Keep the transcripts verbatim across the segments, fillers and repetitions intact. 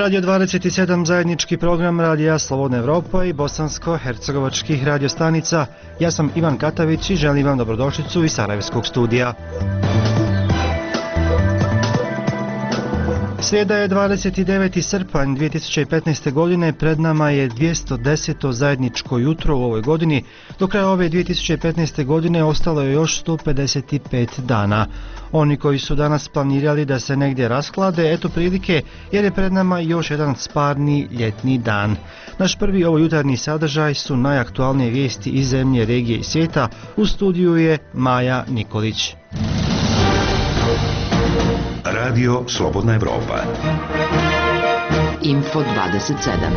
Radio dvadeset sedam, zajednički program Radija Slobodna Evropa i bosansko-hercegovačkih radiostanica. Ja sam Ivan Katavić i želim vam dobrodošlicu iz Sarajevskog studija. Srijeda je dvadeset deveti srpanj dvije tisuće petnaeste. godine, pred nama je dvjesto deseto zajedničko jutro u ovoj godini. Do kraja ove dvije tisuće petnaeste. godine ostalo je još sto pedeset pet dana. Oni koji su danas planirali da se negdje rasklade, eto prilike jer je pred nama još jedan sparni ljetni dan. Naš prvi ovojutarnji sadržaj su najaktualnije vijesti iz zemlje, regije i svijeta. U studiju je Maja Nikolić. Radio Slobodna Evropa. Info dvadeset sedam.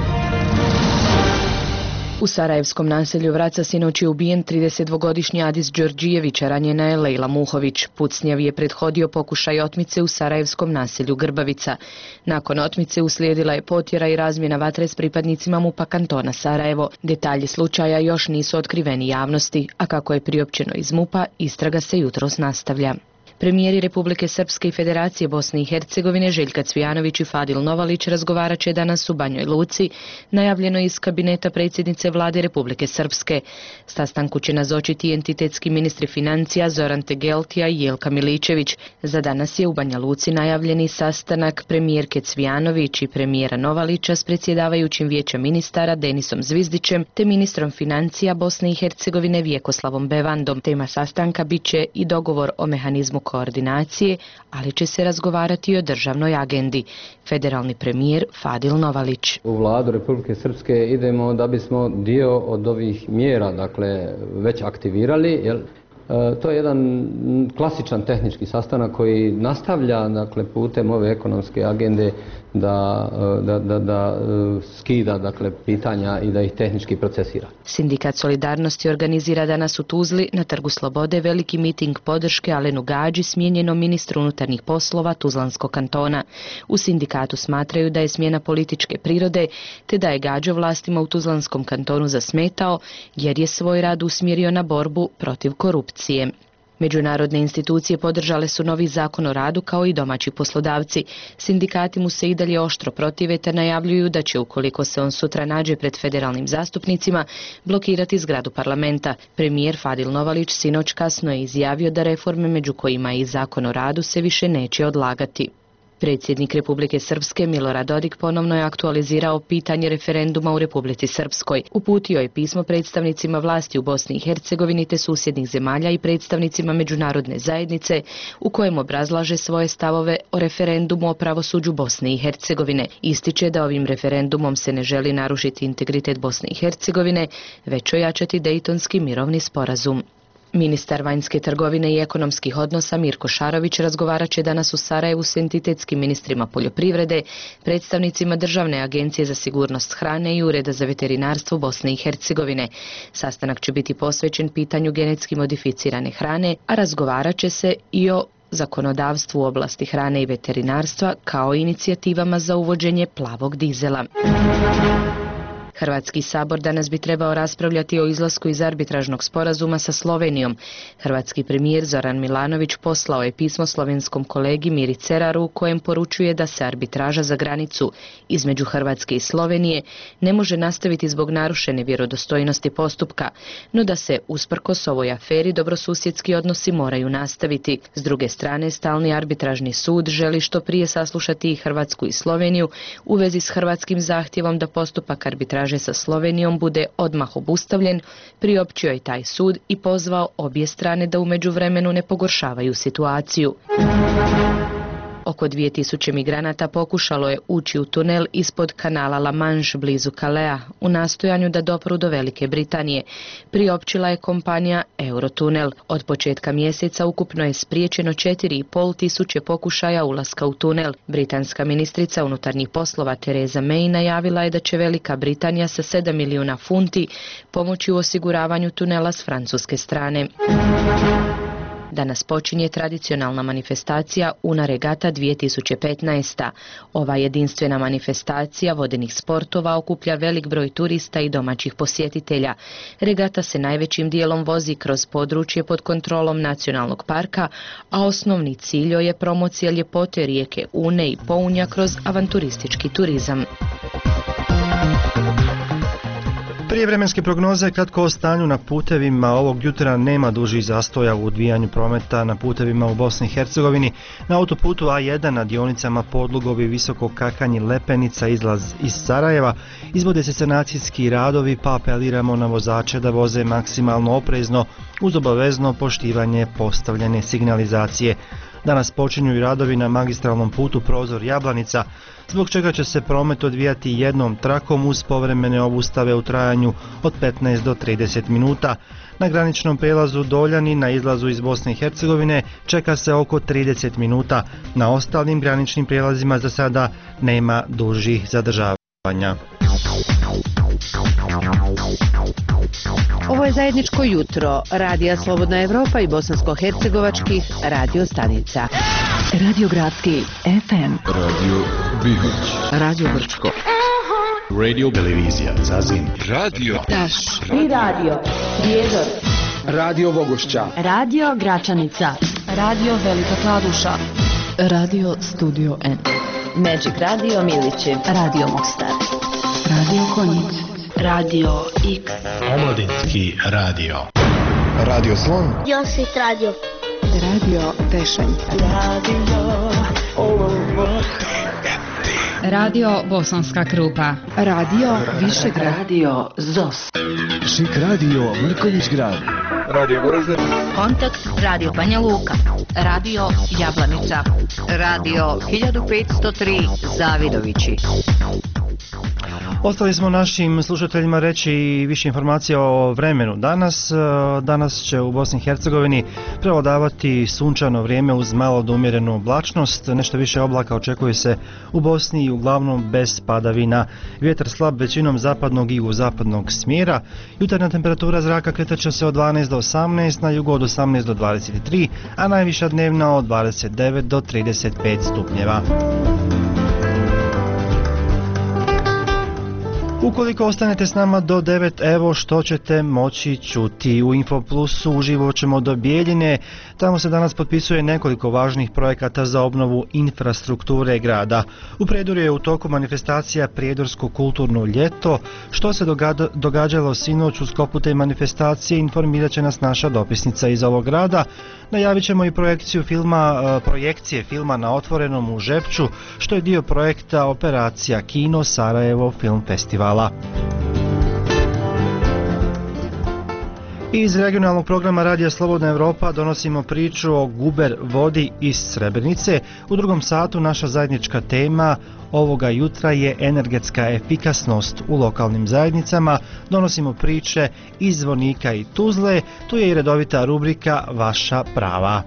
U sarajevskom naselju Vraca sinoć je ubijen tridesetdvogodišnji Adis Đorđijević, a ranjena je Lejla Muhović. Pucnjav je prethodio pokušaj otmice u sarajevskom naselju Grbavica. Nakon otmice uslijedila je potjera i razmjena vatre s pripadnicima MUP-a kantona Sarajevo. Detalji slučaja još nisu otkriveni javnosti, a kako je priopćeno iz MUP-a, istraga se jutros nastavlja. Premijeri Republike Srpske i Federacije Bosne i Hercegovine Željka Cvijanović i Fadil Novalić razgovarat će danas u Banjoj Luci, najavljeno iz kabineta predsjednice vlade Republike Srpske. Sastanku će nazočiti entitetski ministri financija Zoran Tegeltija i Jelka Miličević. Za danas je u Banja Luci najavljeni sastanak premijerke Cvijanović i premijera Novalića s predsjedavajućim vijećem ministara Denisom Zvizdićem te ministrom financija Bosne i Hercegovine Vjekoslavom Bevandom. Tema sastanka bit će i dogovor o mehanizmu koordinacije, ali će se razgovarati i o državnoj agendi. Federalni premijer Fadil Novalić. U vladu Republike Srpske idemo da bismo dio od ovih mjera, dakle, već aktivirali, jel? To je jedan klasičan tehnički sastanak koji nastavlja, dakle, putem ove ekonomske agende da, da, da, da skida, dakle, pitanja i da ih tehnički procesira. Sindikat Solidarnosti organizira danas u Tuzli na Trgu Slobode veliki miting podrške Alenu Gađi, smijenjenom ministru unutarnjih poslova Tuzlanskog kantona. U sindikatu smatraju da je smjena političke prirode te da je Gađo vlastima u Tuzlanskom kantonu zasmetao jer je svoj rad usmjerio na borbu protiv korupcije. Međunarodne institucije podržale su novi zakon o radu kao i domaći poslodavci. Sindikati mu se i dalje oštro protive te najavljuju da će, ukoliko se on sutra nađe pred federalnim zastupnicima, blokirati zgradu parlamenta. Premijer Fadil Novalić sinoć kasno je izjavio da reforme, među kojima i zakon o radu, se više neće odlagati. Predsjednik Republike Srpske Milorad Dodik ponovno je aktualizirao pitanje referenduma u Republici Srpskoj. Uputio je pismo predstavnicima vlasti u Bosni i Hercegovini te susjednih zemalja i predstavnicima međunarodne zajednice u kojem obrazlaže svoje stavove o referendumu o pravosuđu Bosne i Hercegovine. Ističe da ovim referendumom se ne želi narušiti integritet Bosne i Hercegovine, već ojačati Dejtonski mirovni sporazum. Ministar vanjske trgovine i ekonomskih odnosa Mirko Šarović razgovarat će danas u Sarajevu s entitetskim ministrima poljoprivrede, predstavnicima Državne agencije za sigurnost hrane i Ureda za veterinarstvo Bosne i Hercegovine. Sastanak će biti posvećen pitanju genetski modificirane hrane, a razgovarat će se i o zakonodavstvu u oblasti hrane i veterinarstva kao i inicijativama za uvođenje plavog dizela. Hrvatski sabor danas bi trebao raspravljati o izlasku iz arbitražnog sporazuma sa Slovenijom. Hrvatski premijer Zoran Milanović poslao je pismo slovenskom kolegi Miri Ceraru u kojem poručuje da se arbitraža za granicu između Hrvatske i Slovenije ne može nastaviti zbog narušene vjerodostojnosti postupka, no da se usprkos ovoj aferi dobrosusjedski odnosi moraju nastaviti. S druge strane, stalni arbitražni sud želi što prije saslušati i Hrvatsku i Sloveniju u vezi s hrvatskim zahtjevom da postupak arbitraže sa Slovenijom bude odmah obustavljen, priopćio je taj sud i pozvao obje strane da u međuvremenu ne pogoršavaju situaciju. Oko dvije tisuće migranata pokušalo je ući u tunel ispod kanala La Manche blizu Calea u nastojanju da dopru do Velike Britanije, priopćila je kompanija Eurotunel. Od početka mjeseca ukupno je spriječeno četiri i pol tisuće pokušaja ulaska u tunel. Britanska ministrica unutarnjih poslova Theresa May najavila je da će Velika Britanija sa sedam milijuna funti pomoći u osiguravanju tunela s francuske strane. Danas počinje tradicionalna manifestacija Una Regata dvije tisuće petnaest. Ova jedinstvena manifestacija vodenih sportova okuplja velik broj turista i domaćih posjetitelja. Regata se najvećim dijelom vozi kroz područje pod kontrolom nacionalnog parka, a osnovni cilj je promocija ljepote rijeke Une i Pounja kroz avanturistički turizam. Prije vremenske prognoze kratko o stanju na putevima. Ovog jutra nema dužih zastoja u odvijanju prometa na putevima u Bosni i Hercegovini. Na autoputu A jedan na dionicama Podlugovi, Visoko Kakanji, Lepenica, izlaz iz Sarajeva izvode se sanacijski radovi, pa apeliramo na vozače da voze maksimalno oprezno uz obavezno poštivanje postavljene signalizacije. Danas počinju i radovi na magistralnom putu Prozor Jablanica, zbog čega će se promet odvijati jednom trakom uz povremene obustave u trajanju od petnaest do trideset minuta. Na graničnom prijelazu Doljani na izlazu iz Bosne i Hercegovine čeka se oko trideset minuta. Na ostalim graničnim prijelazima za sada nema dužih zadržavanja. Ovo je zajedničko jutro Radija Slobodna Evropa i bosansko-hercegovačkih radio stanica. Radio Gradski F M, Radio Bihoć, Radio Brčko, Radio Televizija Zazin, Radio Taš i Radio Prijedor, Radio Vogošća, Radio Gračanica, Radio Velika Kladuša, Radio Studio N, Magic Radio Milići, Radio Mostar, Radio Konjic, Radio X, Omladinski radio, Radio Slon, Josit Radio, Radio Tešenj, Radio Radio Bosanska Krupa, Radio Višegrad, Radio Zos, Šik Radio Mrkonjić Grad, Radio Goražde, Kontakt Radio Banja Luka, Radio Jablanica, Radio hiljadu petsto tri Zavidovići. Ostali smo našim slušateljima reći više informacija o vremenu. Danas, danas će u Bosni i Hercegovini prevladavati sunčano vrijeme uz malo do umjerenu oblačnost. Nešto više oblaka očekuje se u Bosni i uglavnom bez padavina. Vjetar slab većinom zapadnog i jugozapadnog smjera. Jutarnja temperatura zraka kretat će se od dvanaest do osamnaest, na jugu od osamnaest do dvadeset tri, a najviša dnevna od dvadeset devet do trideset pet stupnjeva. Ukoliko ostanete s nama do devet, evo što ćete moći čuti. U Infoplusu uživo ćemo do Bijeljine. Tamo se danas potpisuje nekoliko važnih projekata za obnovu infrastrukture grada. U Prijedorju je u toku manifestacija Prijedorsko kulturno ljeto. Što se dogada, događalo sinoć u sklopu te manifestacije informirat će nas naša dopisnica iz ovog grada. Najavit ćemo i projekciju filma, projekcije filma na otvorenom u Žepču, što je dio projekta Operacija Kino Sarajevo Film Festivala. Iz regionalnog programa Radija Slobodna Evropa donosimo priču o Guber vodi iz Srebrenice. U drugom satu naša zajednička tema ovoga jutra je energetska efikasnost u lokalnim zajednicama. Donosimo priče iz Zvonika i Tuzle. Tu je i redovita rubrika Vaša prava.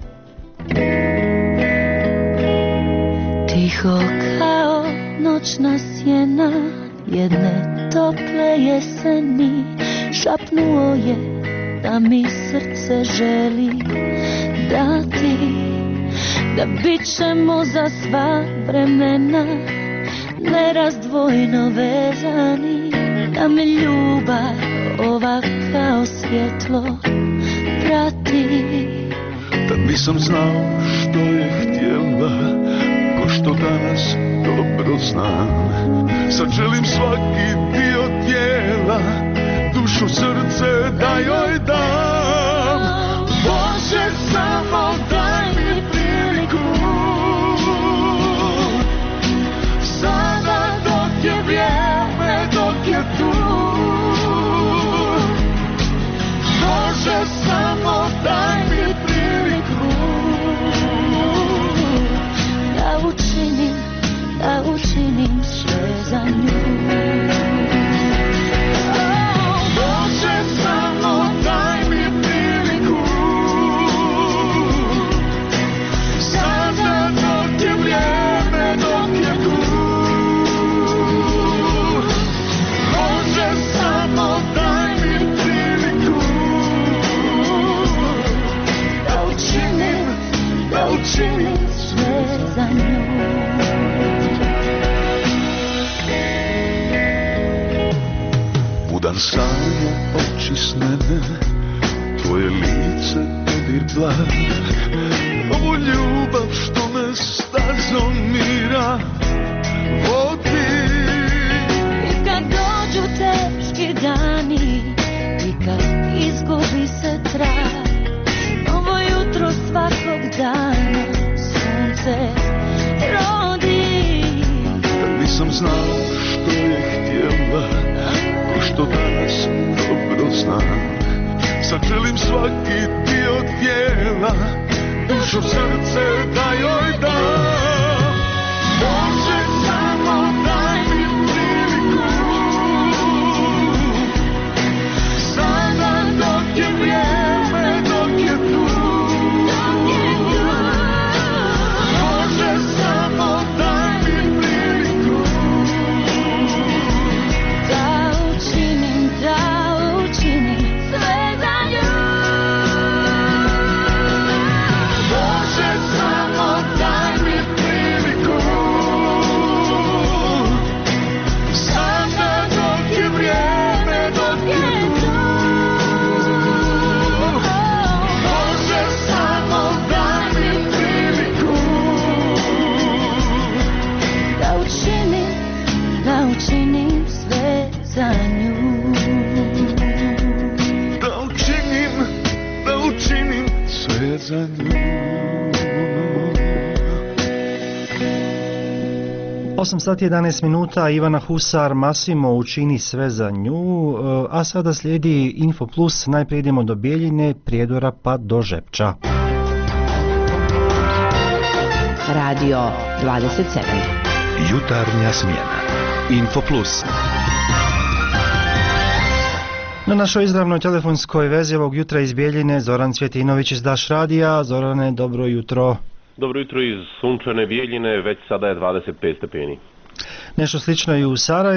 Tiho kao noćna sjena jedne tople jeseni, šapnuo je da mi srce želi dati, da bit ćemo za sva vremena nerazdvojno vezani, da me ljubav ova kao svjetlo prati. Tad nisam znao što je htjela, ko što danas dobro znam. Sad želim svaki dio tijela, dušu, srce da joj dam. Bože, samo daj mi priliku, sada dok je vrijeme, dok je tu. Bože, samo daj mi priliku, da učinim, da učinim sve za nju. Bože, samo daj dan sanja oči snene, tvoje lice dodir dlan, ovu ljubav što me stazom mira vodi. I kad dođu teški dani i kad izgubi se trag, novo jutro svakog dana sunce rodi. Nisam znao što je htjela, ko što danas dobro znam. Sad želim svaki dio tijela, dušu, srce da joj dam. Bože, samo daj mi priliku, sada dok je vrijeme, dok je tu. Bože, samo daj mi priliku, da učinim, da učinim sve za nju. Bože, samo daj mi priliku, sada dok je vrijeme, dok je tu. Bože, samo daj mi priliku, Da učinim, da učinim sve za nju. da učinim, da učinim sve za nju. osam sati jedanaest minuta, Ivana Husar, Massimo, učini sve za nju, a sada slijedi Info Plus, najprije idemo do Bijeljine, Prijedora pa do Žepča. Radio dvadeset sedam. Jutarnja smjena. Info Plus. Na našoj izravnoj telefonskoj vezi ovog jutra iz Bijeljine Zoran Cvjetinović iz Daš radija. Zorane, dobro jutro. Dobro jutro iz sunčane Bijeljine, već sada je dvadeset pet stepeni. Nešto slično i u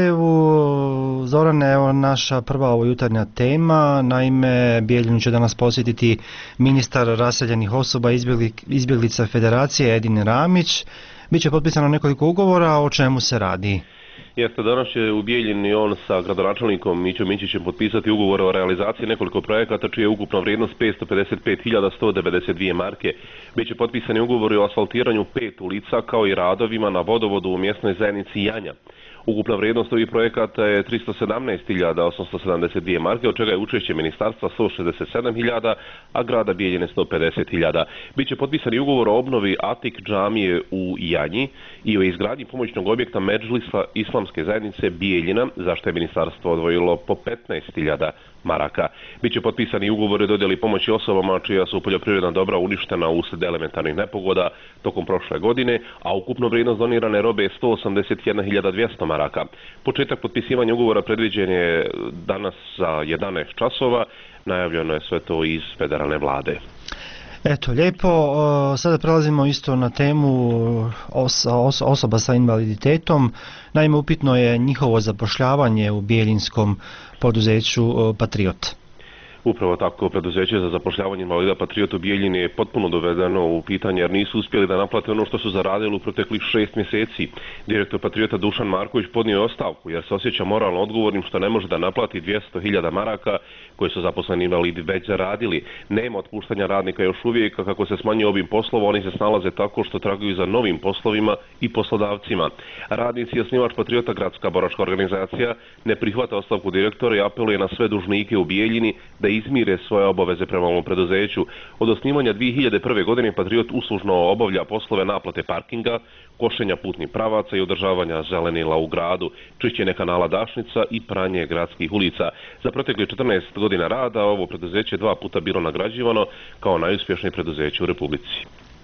Sarajevu. Zorane, evo naša prva ovo jutarnja tema. Naime, Bijeljinu će danas posjetiti ministar raseljenih osoba izbjegli, izbjeglica Federacije Edin Ramić. Biće potpisano nekoliko ugovora, o čemu se radi? Jeste, danas će u Bijeljini on sa gradonačelnikom Mićom Mićićem potpisati ugovor o realizaciji nekoliko projekata čija je ukupna vrijednost petsto pedeset pet hiljada sto devedeset dvije marke. Biće potpisani ugovori o asfaltiranju pet ulica kao i radovima na vodovodu u mjesnoj zajednici Janja. Ukupna vrijednost ovih projekata je tristo sedamnaest hiljada osamsto sedamdeset dvije marke, od čega je učešće ministarstva sto šezdeset sedam hiljada, a grada Bijeljine sto pedeset hiljada. Biće potpisani ugovor o obnovi Atik džamije u Janji i o izgradnji pomoćnog objekta Medžlisa Islamske zajednice Bijeljina, za što je ministarstvo odvojilo po petnaest hiljada maraka. Biće potpisani ugovori o dodjeli pomoći osobama čija su poljoprivredna dobra uništena uslijed elementarnih nepogoda tokom prošle godine, a ukupno vrijednost donirane robe je sto osamdeset jedna hiljada dvjesto maraka. Početak potpisivanja ugovora predviđen je danas za jedanaest časova, najavljeno je sve to iz federalne vlade. Eto, lijepo. Sada prelazimo isto na temu os, os, osoba sa invaliditetom. Naime, upitno je njihovo zapošljavanje u bijelinskom poduzeću Patriot. Upravo tako, preduzeće za zapošljavanje invalida Patriot u Bijeljini je potpuno dovedeno u pitanje jer nisu uspjeli da naplate ono što su zaradili u proteklih šest mjeseci. Direktor Patriota Dušan Marković podnio je ostavku jer se osjeća moralno odgovornim što ne može da naplati dvjesto hiljada maraka koje su zaposleni invalidi već zaradili. Nema otpuštanja radnika još uvijek, a kako se smanjuje obim poslova, oni se snalaze tako što traguju za novim poslovima i poslodavcima. Radnici i osnivač Patriota, gradska boračka organizacija, ne prihvata ostavku direktora i apeluje na sve dužnike u Bijeljini da izmire svoje obaveze prema ovom preduzeću. Od osnivanja dvije hiljade prve. godine Patriot uslužno obavlja poslove naplate parkinga, košenja putnih pravaca i održavanja zelenila u gradu, čišćenje kanala Dašnica i pranje gradskih ulica. Za protekle četrnaest godina rada ovo preduzeće dva puta bilo nagrađivano kao najuspješnije preduzeće u Republici.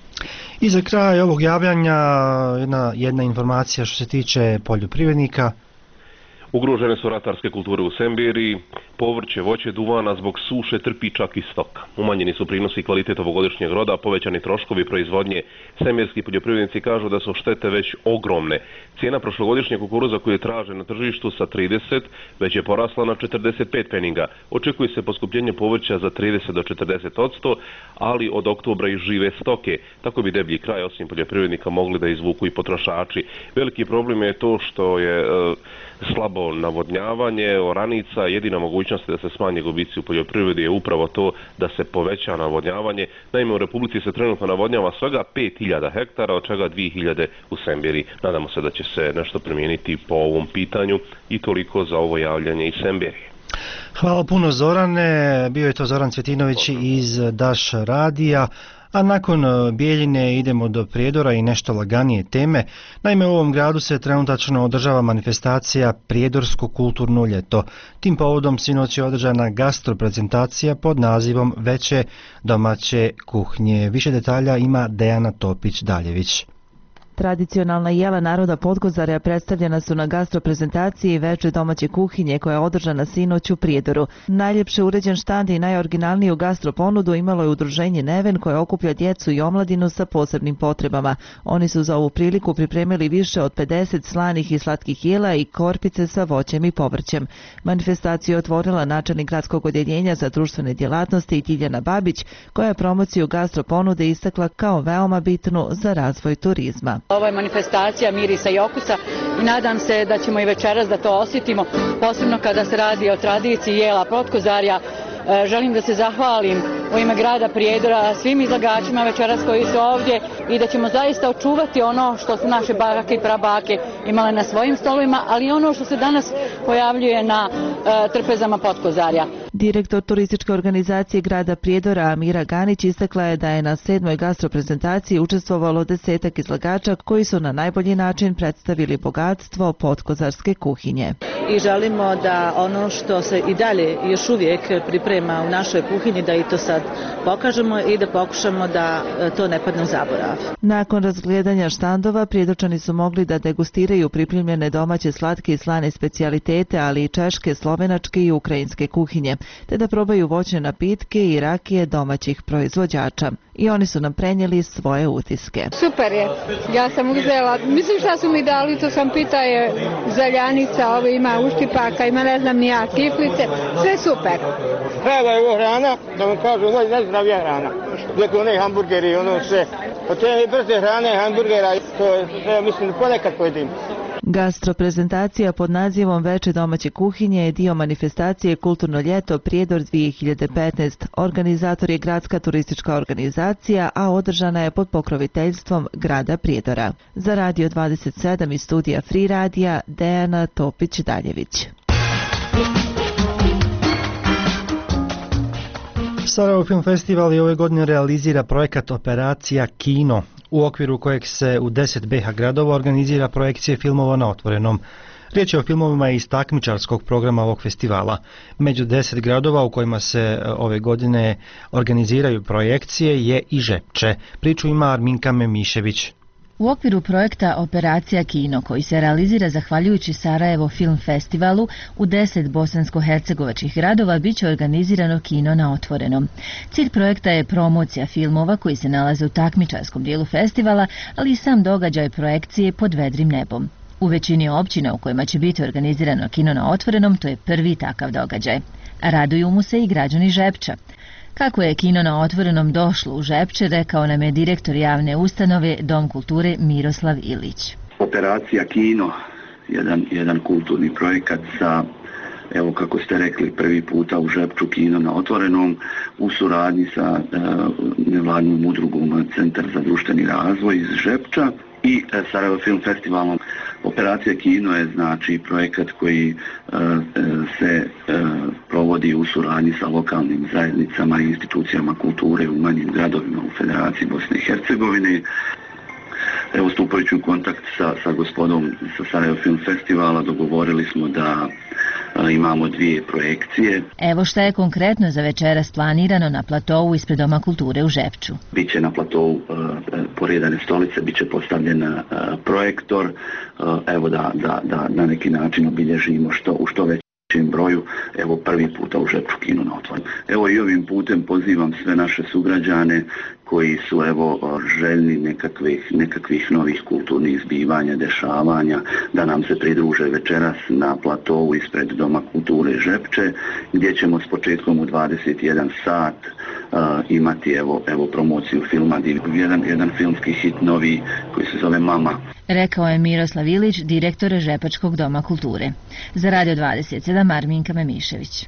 I za kraj ovog javljanja jedna, jedna informacija što se tiče poljoprivrednika. Ugrožene su ratarske kulture u Sembiri, povrće, voće, duvana zbog suše trpi čak i stoka. Umanjeni su prinosi i kvalitet ovogodišnjeg roda, povećani troškovi proizvodnje. Semirski poljoprivrednici kažu da su štete već ogromne. Cijena prošlogodišnjeg kukuruza koji je tražen na tržištu sa trideset već je porasla na četrdeset pet peninga. Očekuje se poskupljenje povrća za trideset do četrdeset odsto, ali od oktobra i žive stoke. Tako bi deblji kraj osim poljoprivrednika mogli da izvuku i potrošači. Veliki problem je to što je e, slabo navodnjavanje, oranica. Jedina mogućnost da se smanje gubici u poljoprivredi je upravo to da se poveća navodnjavanje. Naime, u Republici se trenutno navodnjava svega pet hiljada hektara, od čega dvije hiljade u Sembiri. Nadamo se da će se nešto promijeniti po ovom pitanju i toliko za ovo javljanje iz Semberije. Hvala puno Zorane, bio je to Zoran Cvjetinović iz Daš radija. A nakon Bijeljine idemo do Prijedora i nešto laganije teme. Naime, u ovom gradu se trenutačno održava manifestacija Prijedorsko kulturno ljeto. Tim povodom sinoć je održana gastroprezentacija pod nazivom Veće domaće kuhnje. Više detalja ima Dejana Topić-Daljević. Tradicionalna jela naroda Podkozarja predstavljena su na gastroprezentaciji Veče domaće kuhinje koja je održana sinoć u Prijedoru. Najljepše uređen štand i najoriginalniju gastroponudu imalo je udruženje Neven koje okuplja djecu i omladinu sa posebnim potrebama. Oni su za ovu priliku pripremili više od pedeset slanih i slatkih jela i korpice sa voćem i povrćem. Manifestaciju je otvorila načelnik gradskog odjeljenja za društvene djelatnosti i Tiljana Babić koja je promociju gastroponude istakla kao veoma bitnu za razvoj turizma. Ovo je manifestacija mirisa i okusa i nadam se da ćemo i večeras da to osjetimo, posebno kada se radi o tradiciji jela Podkozarja. Želim da se zahvalim u ime grada Prijedora svim izlagačima večeras koji su ovdje i da ćemo zaista očuvati ono što su naše bake i prabake imale na svojim stolovima, ali i ono što se danas pojavljuje na uh, trpezama Podkozarja. Direktor turističke organizacije grada Prijedora Amira Ganić istakla je da je na sedmoj gastroprezentaciji učestvovalo desetak izlagača koji su na najbolji način predstavili bogatstvo podkozarske kuhinje. I želimo da ono što se i dalje još uvijek priprema u našoj kuhinji da i to sad pokažemo i da pokušamo da to ne padne u zaborav. Nakon razgledanja štandova Prijedorčani su mogli da degustiraju pripremljene domaće slatke i slane specijalitete, ali i češke, slovenačke i ukrajinske kuhinje, te da probaju voćne napitke i rakije domaćih proizvođača. I oni su nam prenijeli svoje utiske. Super je, ja sam uzela, mislim šta su mi dali, to sam pita je zeljanica, ovo ima uštipaka, ima ne znam nija, kiflice, sve super. Prava je ovo hrana, da vam kažu, najzdravija hrana, uvijek one hamburgeri, ono sve, od te brze hrane, hamburgera, to je, mislim, ponekad pojedim. Gastroprezentacija pod nazivom Veče domaće kuhinje je dio manifestacije Kulturno ljeto Prijedor dvije hiljade petnaest. Organizator je gradska turistička organizacija, a održana je pod pokroviteljstvom grada Prijedora. Za Radio dvadeset sedam iz studija Free radija Dejana Topić-Daljević. Sarajevo Film Festival i ove godine realizira projekat Operacija Kino, u okviru kojeg se u deset be ha gradova organizira projekcije filmova na otvorenom. Riječ je o filmovima iz takmičarskog programa ovog festivala. Među deset gradova u kojima se ove godine organiziraju projekcije je i Žepče. Priču ima Arminka Memišević. U okviru projekta Operacija Kino, koji se realizira zahvaljujući Sarajevo Film Festivalu, u deset bosansko-hercegovačkih gradova bit će organizirano kino na otvorenom. Cilj projekta je promocija filmova koji se nalaze u takmičarskom dijelu festivala, ali i sam događaj projekcije pod vedrim nebom. U većini općina u kojima će biti organizirano kino na otvorenom, to je prvi takav događaj. Raduju mu se i građani Žepča. Kako je kino na otvorenom došlo u Žepče, rekao nam je direktor javne ustanove Dom kulture Miroslav Ilić. Operacija Kino, jedan, jedan kulturni projekat sa, evo kako ste rekli, prvi puta u Žepču kino na otvorenom u suradnji sa uh, nevladnom udrugom Centar za društveni razvoj iz Žepča i uh, Sarajevo Film Festivalom. Operacija Kino je znači projekat koji uh, se uh, provodi u suradnji sa lokalnim zajednicama i institucijama kulture u manjim gradovima u Federaciji Bosne i Hercegovine. Evo, stupajući u kontakt sa, sa gospodom sa Sarajevo Film Festivala, dogovorili smo da a, imamo dvije projekcije. Evo šta je konkretno za večeras planirano na platovu ispred Doma kulture u Žepču. Biće na platovu a, poredane stolice, biće postavljen a, projektor, a, evo da, da, da na neki način obilježimo što, u što već broju, evo prvi puta u Žepču kino na otvorenom. Evo i ovim putem pozivam sve naše sugrađane koji su evo željni nekakvih, nekakvih novih kulturnih zbivanja, dešavanja, da nam se pridruže večeras na platovu ispred Doma kulture Žepče, gdje ćemo s početkom u dvadeset jedan sat uh, imati evo, evo promociju filma, jedan, jedan filmski hit novi koji se zove Mama. Rekao je Miroslav Ilić, direktor Žepačkog doma kulture. Za Radio dvadeset sedam Arminka Memišević.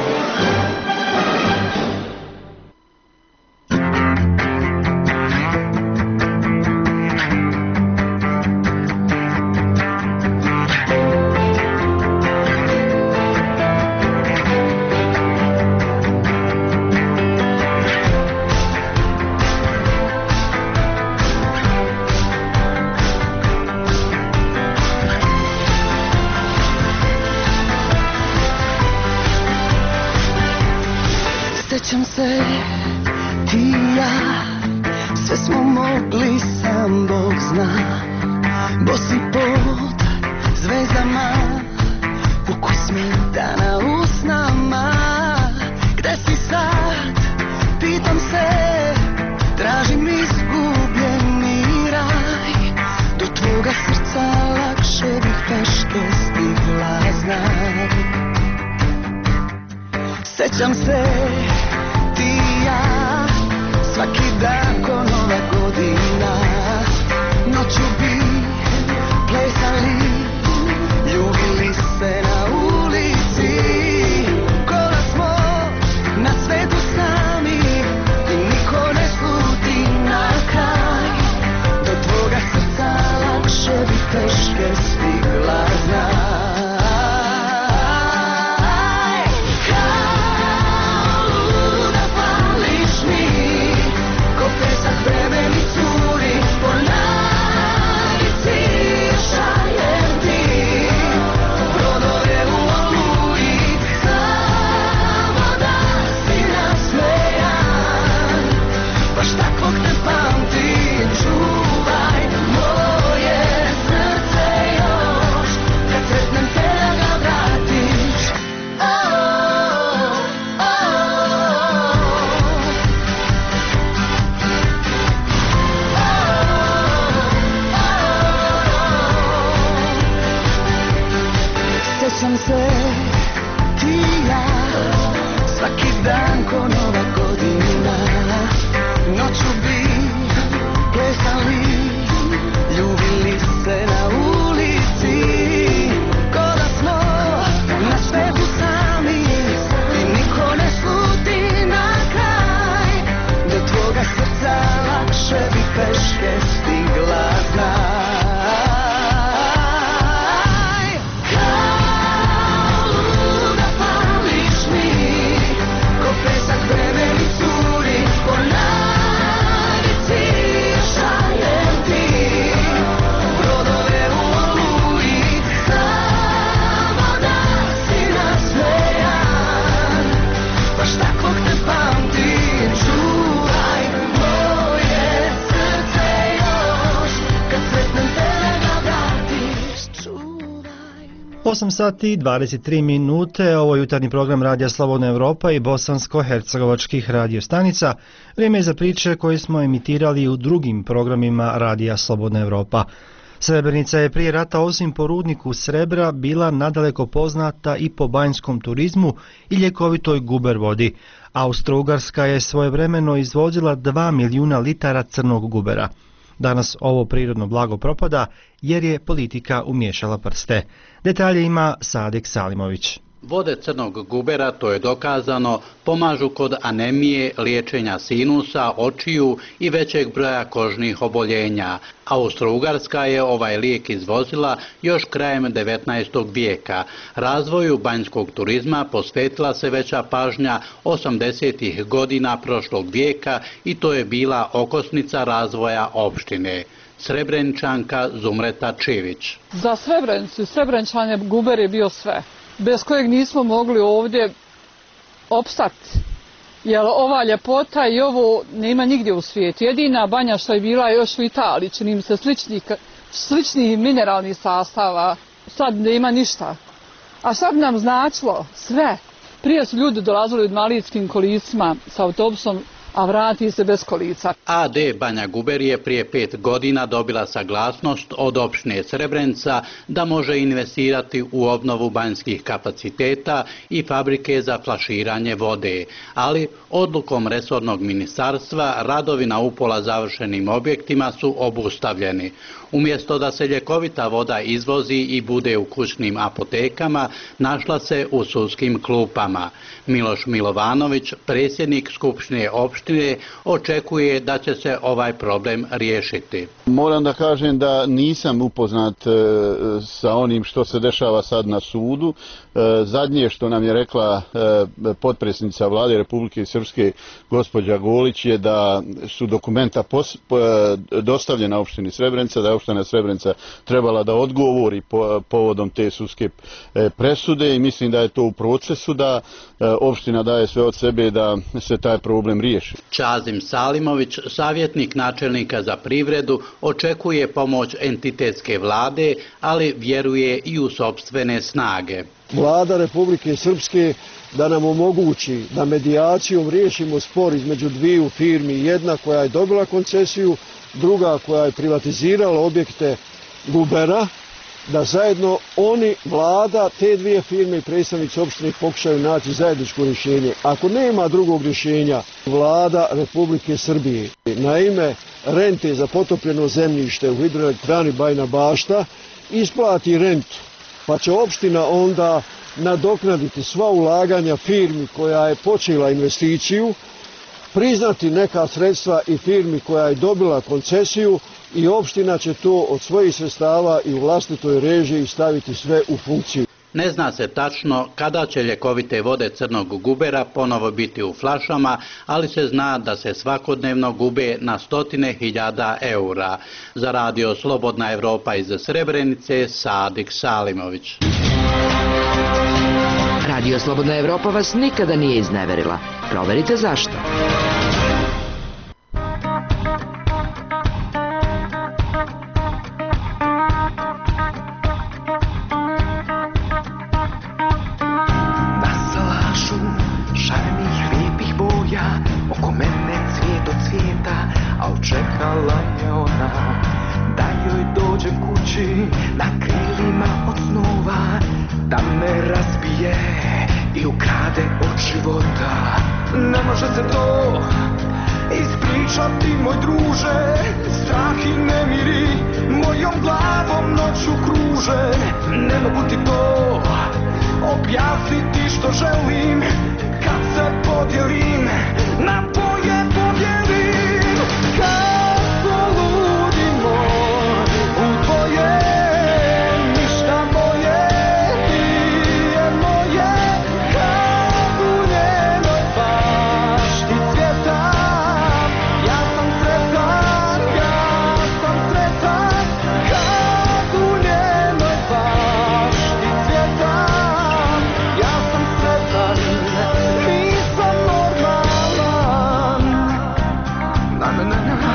Sjećam se, ti i ja, sve smo mogli, sam Bog zna. Bosi pod zvezdama, ukus smetana usnama. Gde si sad, pitam se, tražim izgubljeni raj. Do tvoga srca lakše bih peške stigla, znaj. Sjećam se, ti i ja, svaki dan ko nova godina. Noću bi plesali, ljubili se na ulici. Kola smo na svetu sami i niko ne sluti na kraj. Do tvoga srca lakše bi teške stigla, znaj. Sjećam se, ti i ja, svaki dan ko nova godina. Noću bi plesali, ljubili se na ulici. Ko da smo na svetu sami i niko ne sluti na kraj. Do tvoga srca lakše bi peške stigla, znaj. osam sati i dvadeset tri minute, ovo je jutarnji program Radija Slobodna Evropa i bosansko-hercegovačkih radiostanica. Vrijeme je za priče koje smo emitirali u drugim programima Radija Slobodna Evropa. Srebrenica je prije rata osim po rudniku srebra bila nadaleko poznata i po banjskom turizmu i ljekovitoj guber vodi. Austro-Ugarska je svojevremeno izvozila dva milijuna litara crnog gubera. Danas ovo prirodno blago propada jer je politika umiješala prste. Detalje ima Sadek Salimović. Vode crnog gubera, to je dokazano, pomažu kod anemije, liječenja sinusa, očiju i većeg broja kožnih oboljenja. Austro-Ugarska je ovaj lijek izvozila još krajem devetnaestog vijeka. Razvoju banjskog turizma posvetila se veća pažnja osamdesetih godina prošlog vijeka i to je bila okosnica razvoja opštine. Srebreničanka Zumreta Čivić. Za Srebrenicu, Srebrenčane guber je bio sve, bez kojeg nismo mogli ovdje opstati. Jer ova ljepota i ovo nema nigdje u svijetu. Jedina banja što je bila još u Italiji, čini mi se sličnih, sličnih mineralnih sastava, sad nema ništa. A šta bi nam značilo? Sve. Prije su ljudi dolazili u invalidskim kolicima sa autobusom, a vrati se bez kolica. A D Banja Guber je prije pet godina dobila saglasnost od opštine Srebrenica da može investirati u obnovu banjskih kapaciteta i fabrike za flaširanje vode, ali odlukom resornog ministarstva radovi na upola završenim objektima su obustavljeni. Umjesto da se ljekovita voda izvozi i bude u kućnim apotekama, našla se u sudskim klupama. Miloš Milovanović, predsjednik Skupštine opštine, očekuje da će se ovaj problem riješiti. Moram da kažem da nisam upoznat e, sa onim što se dešava sad na sudu. E, zadnje što nam je rekla e, potpredsjednica Vlade Republike Srpske gospođa Golić je da su dokumenta pos, po, dostavljena opštini Srebrenica, da je opština Srebrenica trebala da odgovori po, povodom te sudske e, presude i mislim da je to u procesu, da e, opština daje sve od sebe da se taj problem riješi. Čazim Salimović, savjetnik načelnika za privredu, očekuje pomoć entitetske vlade, ali vjeruje i u sopstvene snage. Vlada Republike Srpske da nam omogući da medijacijom riješimo spor između dviju firmi, jedna koja je dobila koncesiju, druga koja je privatizirala objekte Gubera, da zajedno oni, vlada, te dvije firme i predstavnici opštine pokušaju naći zajedničko rješenje. Ako nema drugog rješenja, Vlada Republike Srbije na ime rente za potopljeno zemljište u hidroelektrani Bajina Bašta isplati rentu, pa će opština onda nadoknaditi sva ulaganja firmi koja je počela investiciju, priznati neka sredstva i firmi koja je dobila koncesiju i opština će to od svojih sredstava i u vlastitoj režiji staviti sve u funkciju. Ne zna se tačno kada će ljekovite vode Crnog Gubera ponovo biti u flašama, ali se zna da se svakodnevno gube na stotine hiljada eura. Za radio Slobodna Evropa iz Srebrenice, Sadik Salimović. Radio Slobodna Evropa vas nikada nije izneverila. Proverite zašto. Čekala je ona da joj dođem kući na krilima od snova, da me razbije i ukrade od života. Ne može se to ispričati, moj druže, strah i nemiri mojom glavom noću kruže. Ne mogu ti to objasniti što želim kad se podijelim na tvoje podjelim. Kako ludimo u tvoje, ništa moje nije moje. Kad u njenoj bašti cvjetam, ja sam sretan, ja sam sretan. Kad u njenoj bašti cvjetam, ja sam sretan, nisam normalan. Na na na na.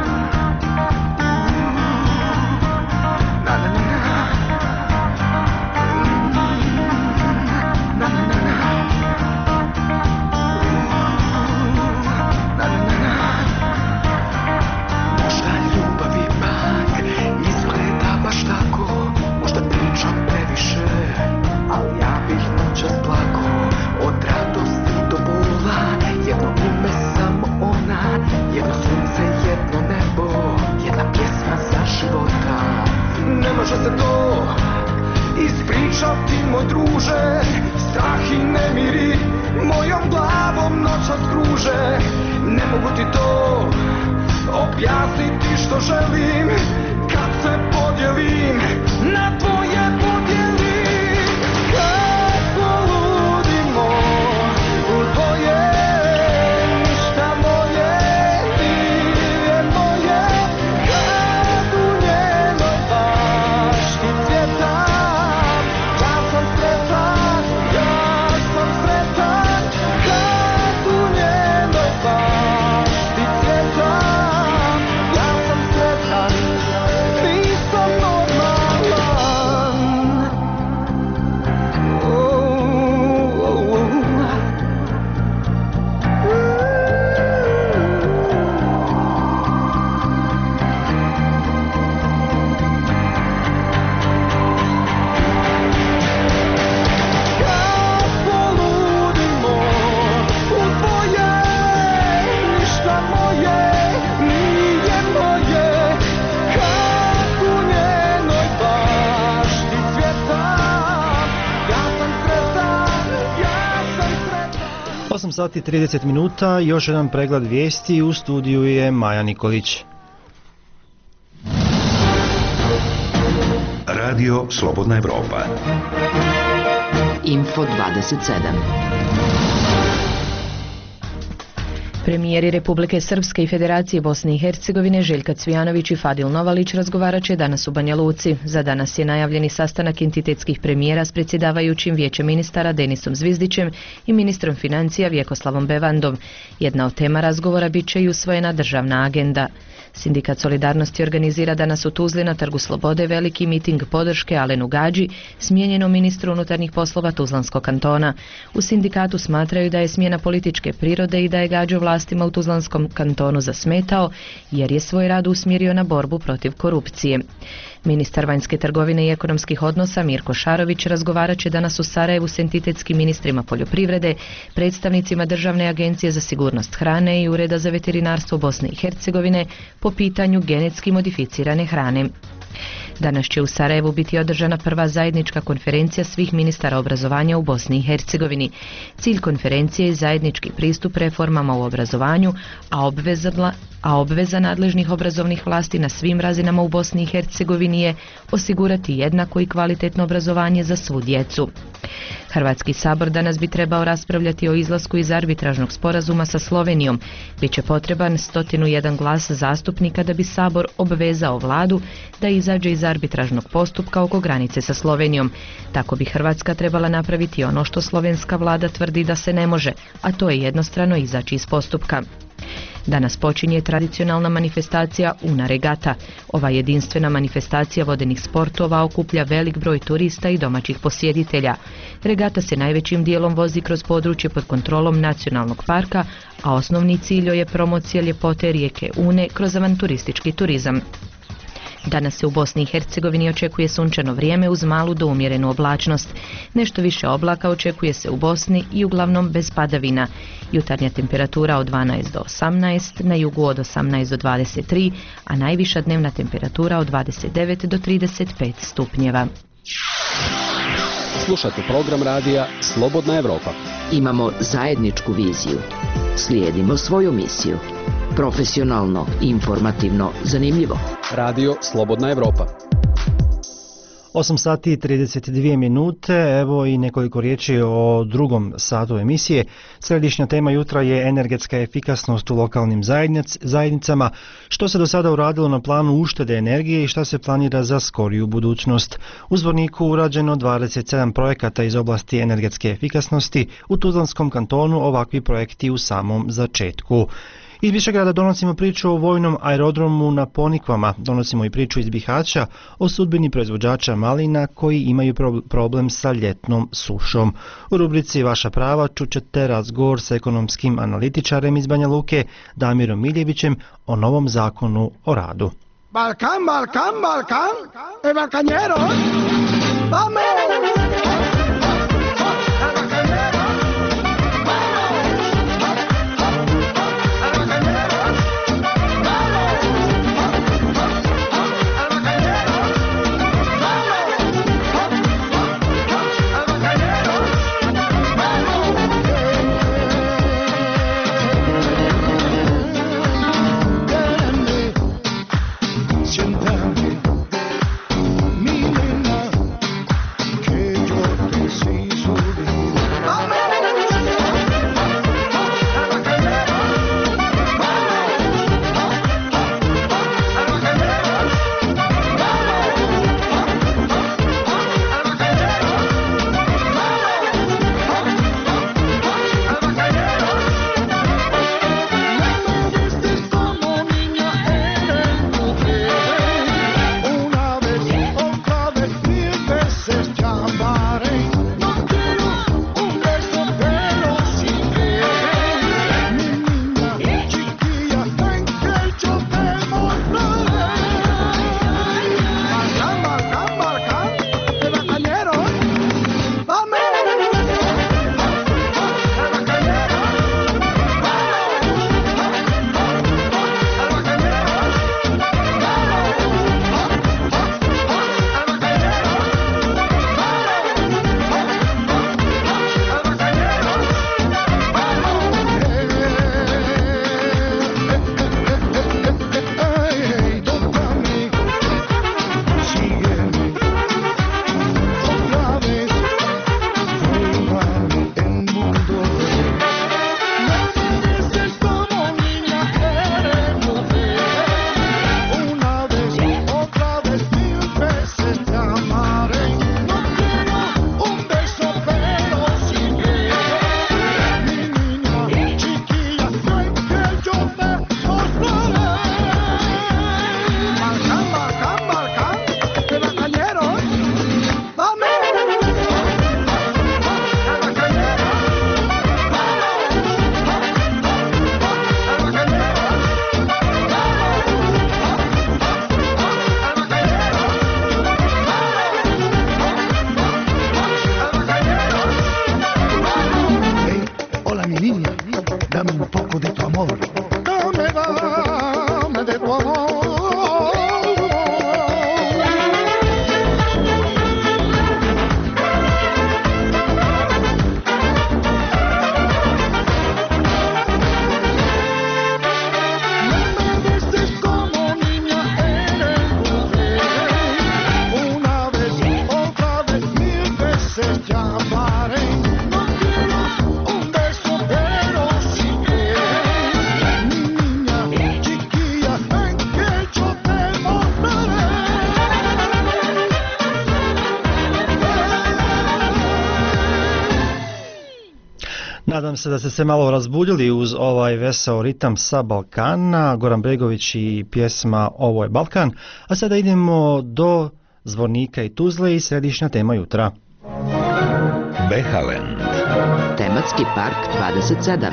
Ne može se to ispričati, moj druže, strah i nemiri mojom glavom noćas kruže. Ne mogu ti to objasniti što želim kad se podijelim na tvoje podjelim. Kako ludimo u tvoje, ništa moje nije moje. Kad u njenoj bašti cvjetam, ja sam sretan, ja sam sretan. Kad u njenoj bašti cvjetam, ja sam sretan. osam sati trideset minuta, još jedan pregled vijesti, u studiju je Maja Nikolić. Radio Slobodna Evropa. Info dvadeset sedam. Premijeri Republike Srpske i Federacije Bosne i Hercegovine Željka Cvijanović i Fadil Novalić razgovarat će danas u Banja Luci. Za danas je najavljeni sastanak entitetskih premijera s predsjedavajućim vijećem ministara Denisom Zvizdićem i ministrom financija Vjekoslavom Bevandom. Jedna od tema razgovora bit će i usvojena državna agenda. Sindikat Solidarnosti organizira danas u Tuzli na Trgu Slobode veliki miting podrške Alenu Gađi, smijenjenom ministru unutarnjih poslova Tuzlanskog kantona. U sindikatu smatraju da je smjena političke prirode i da je Gađo vlastima u Tuzlanskom kantonu zasmetao jer je svoj rad usmjerio na borbu protiv korupcije. Ministar vanjske trgovine i ekonomskih odnosa Mirko Šarović razgovarat će danas u Sarajevu s entitetskim ministrima poljoprivrede, predstavnicima Državne agencije za sigurnost hrane i Ureda za veterinarstvo Bosne i Hercegovine po pitanju genetski modificirane hrane. Danas će u Sarajevu biti održana prva zajednička konferencija svih ministara obrazovanja u Bosni i Hercegovini. Cilj konferencije je zajednički pristup reformama u obrazovanju, a obveza, a obveza nadležnih obrazovnih vlasti na svim razinama u Bosni i Hercegovini je osigurati jednako i kvalitetno obrazovanje za svu djecu. Hrvatski sabor danas bi trebao raspravljati o izlasku iz arbitražnog sporazuma sa Slovenijom. Biće potreban sto jedan glas zastupnika da bi sabor obvezao vladu da izađe iz arbitražnog postupka oko granice sa Slovenijom. Tako bi Hrvatska trebala napraviti ono što slovenska vlada tvrdi da se ne može, a to je jednostrano izaći iz postupka. Danas počinje tradicionalna manifestacija Una Regata. Ova jedinstvena manifestacija vodenih sportova okuplja velik broj turista i domaćih posjetitelja. Regata se najvećim dijelom vozi kroz područje pod kontrolom nacionalnog parka, a osnovni cilj je promocija ljepote rijeke Une kroz avanturistički turizam. Danas se u Bosni i Hercegovini očekuje sunčano vrijeme uz malu do umjerenu oblačnost. Nešto više oblaka očekuje se u Bosni i uglavnom bez padavina. Jutarnja temperatura od dvanaest do osamnaest, na jugu od osamnaest do dvadeset tri, a najviša dnevna temperatura od dvadeset devet do trideset pet stupnjeva. Slušate program radija Slobodna Evropa. Imamo zajedničku viziju. Slijedimo svoju misiju. Profesionalno, informativno, zanimljivo. Radio Slobodna Evropa. osam sati i trideset dvije minute, evo i nekoliko riječi o drugom satu emisije. Središnja tema jutra je energetska efikasnost u lokalnim zajednic, zajednicama, što se do sada uradilo na planu uštede energije i šta se planira za skoriju budućnost. U Zvorniku urađeno dvadeset sedam projekata iz oblasti energetske efikasnosti, u Tuzlanskom kantonu ovakvi projekti u samom začetku. Iz Višegrada donosimo priču o vojnom aerodromu na Ponikvama, donosimo i priču iz Bihaća o sudbini proizvođača malina koji imaju problem sa ljetnom sušom. U rubrici Vaša prava čućete razgovor sa ekonomskim analitičarem iz Banja Luke Damirom Miljevićem o novom zakonu o radu. Balkan, Balkan, Balkan, e balkanjero, vamos! Que dame un poco de tu amor. Dame, dame de tu amor. Nadam se da ste se malo razbuljili uz ovaj veseo ritam sa Balkana, Goran Bregović i pjesma Ovo je Balkan, a sada idemo do Zvornika i Tuzle i središnja tema jutra. Behalen. Tematski park dvadeset sedam.